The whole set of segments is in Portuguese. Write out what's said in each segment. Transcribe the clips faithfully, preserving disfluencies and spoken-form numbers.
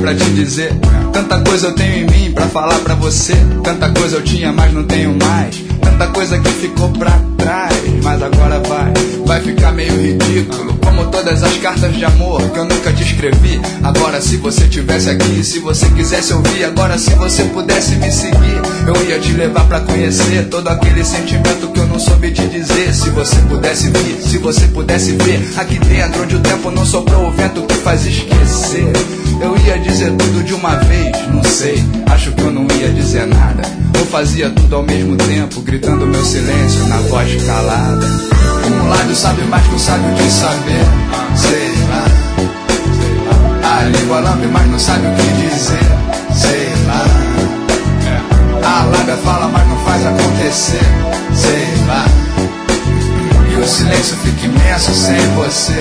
pra te dizer. Tanta coisa eu tenho em mim pra falar pra você. Tanta coisa eu tinha, mas não tenho mais. Tanta coisa que ficou pra trás, mas agora vai, vai ficar meio ridículo, como todas as cartas de amor que eu nunca te escrevi. Agora se você tivesse aqui, se você quisesse ouvir, agora se você pudesse me seguir, eu ia te levar pra conhecer todo aquele sentimento que eu não soube te dizer. Se você pudesse vir, se você pudesse ver, aqui dentro onde o tempo não soprou o vento que faz esquecer, eu ia dizer tudo de uma vez, não sei, acho que eu não ia dizer nada, ou fazia tudo ao mesmo tempo, gritando meu silêncio na voz calada. Um lábio sabe mais que um sábio de saber, sei lá, a língua lambe mas não sabe o que dizer, sei lá, a lábia fala mas não faz acontecer, sei lá, e o silêncio fica imenso sem você.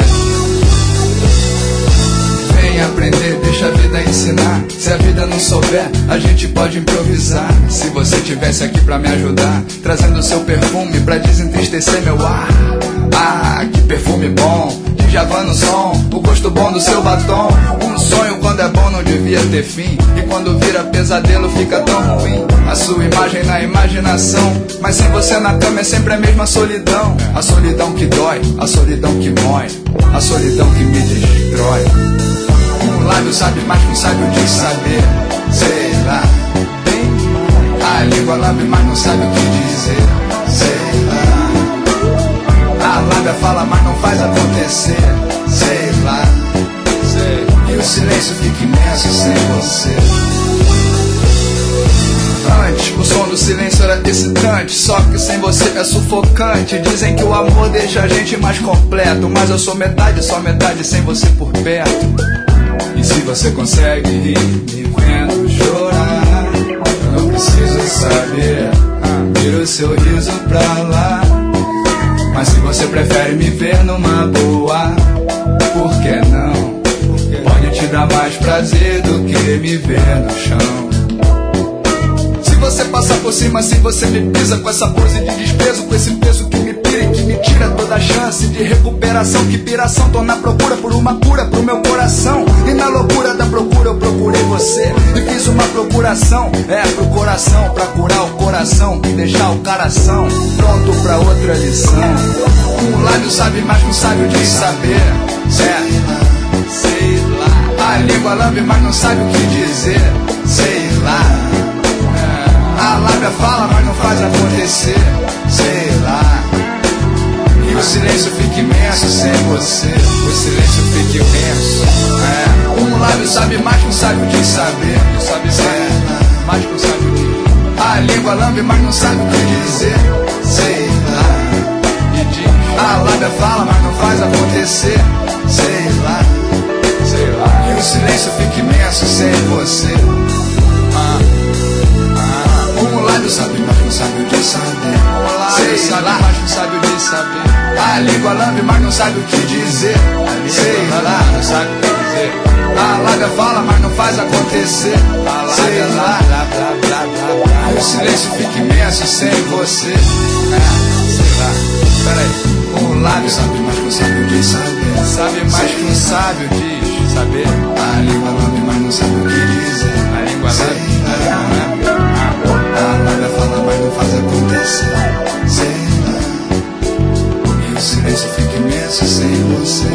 Vem aprender, deixa a vida ensinar. Se a vida não souber, a gente pode improvisar. Se você tivesse aqui pra me ajudar, trazendo seu perfume pra desentristecer meu ar. Ah, que perfume bom, Djavan no som, o gosto bom do seu batom. Um sonho quando é bom não devia ter fim, e quando vira pesadelo fica tão ruim. A sua imagem na imaginação, mas sem você na cama é sempre a mesma solidão. A solidão que dói, a solidão que mói, a solidão que me destrói. Um lábio sabe mais que um sábio de saber, sei lá, bem demais. A língua lambe mas não sabe o que dizer, sei lá. A lábia fala mas não faz acontecer, sei lá, sei. E o silêncio fica imenso sem você. Antes, o som do silêncio era excitante, só que sem você é sufocante. Dizem que o amor deixa a gente mais completo, mas eu sou metade, só metade sem você por perto. E se você consegue rir me vendo chorar, eu não preciso saber, vira o seu riso pra lá. Mas se você prefere me ver numa boa, por que não? Pode te dar mais prazer do que me ver no chão. Se você passa por cima, se você me pisa com essa pose de desprezo, com esse peso que me pira e que me tira toda a chance de recuperação. Que piração, tô na procura por uma cura pro meu coração, e na loucura da procura eu procurei você e fiz uma procuração, é, pro coração, pra curar o coração e deixar o coração pronto pra outra lição. Um lábio sabe mais que um sábio de saber, é, sei lá. A língua lambe mas não sabe o que dizer, sei lá. A lábia fala mas não faz acontecer, sei lá. E o silêncio fica imenso sem você, o silêncio fica imenso, é. Um lábio sabe mais que um sábio de saber, sabe é, mais que um sábio de. A língua lambe mas não sabe o que dizer, sei lá. E diz, a lábia fala mas não faz acontecer, sei lá, sei lá. E o silêncio fica imenso sem você. Ah. Um lábio sabe mais que um sábio de saber, um lábio sabe mais que um sábio de saber. A língua lambe mas não sabe o que dizer, sei lá, não sabe o que dizer. A lábia fala mas não faz acontecer, sei lá. O silêncio fica imenso sem você, é, sei lá. Peraí, um lábio sabe mais que um sábio de saber, sabe mais que um sábio diz saber. A língua lambe mas não sabe o que dizer, a língua lambe, a língua lambe. A lábia fala mas não faz acontecer, sei lá. E o silêncio fica imenso sem você.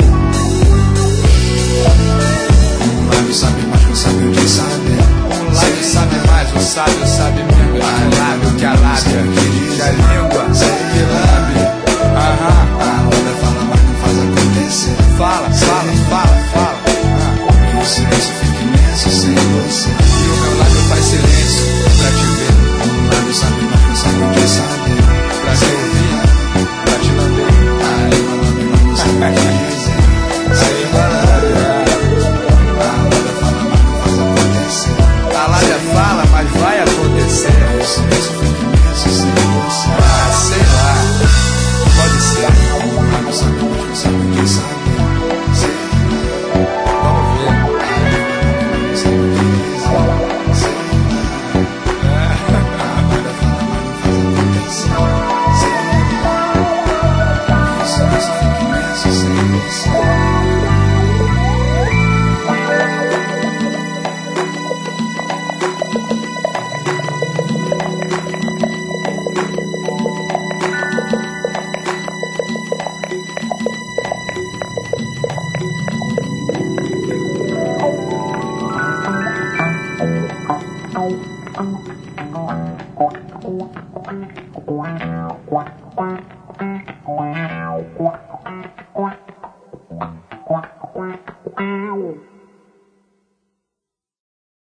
Um lábio sabe mais que um sábio de saber, um lábio sabe mais, um sábio sabe menos. A lábio que a lábia que a língua que lambe. Aham. A lábia fala mas não faz acontecer, fala, fala, fala, fala. E o silêncio fica imenso sem você. E o meu lábio faz silêncio pra te ver. Um lábio sabe mais que um sábio de saber, pra te ouvir, pra te lamber. A língua lambe mas não sabe o que dizer, a língua lambe. A lábia fala mas não faz acontecer, a lábia fala mas vai acontecer. O silêncio fica imenso sem você. Wow.